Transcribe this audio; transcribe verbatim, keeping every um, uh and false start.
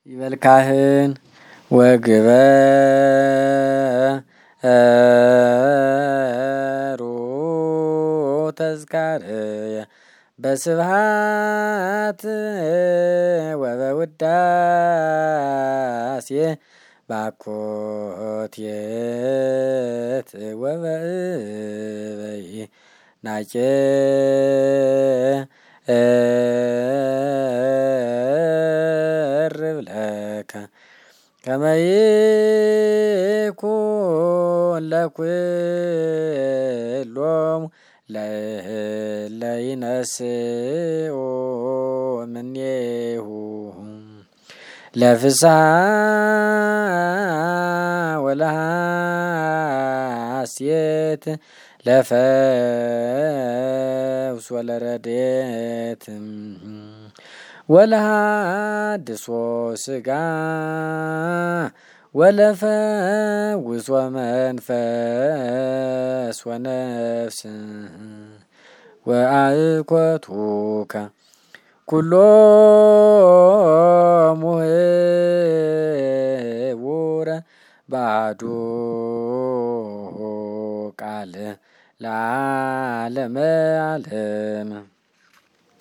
ይበል ካህን ወግበሩ ተዝካርየ በስብሐት ወበውዳሴ ባኮቴት ወበእበይ ናቄ እርብለከ ከመ ይኩን ለኵሎሙ ለእለ ይነስኡ እምኔሁ ለፍስሐ ወለሐሤት ለፈውስ ወለረድኤት ወለሐድሶ ሥጋ ወለፈውስ ወመንፈስ ወነፍስ ወአእኮቱከ ኩሎሙ ህቡረ በአሐዱ ቃል ለዓለመ ዓለም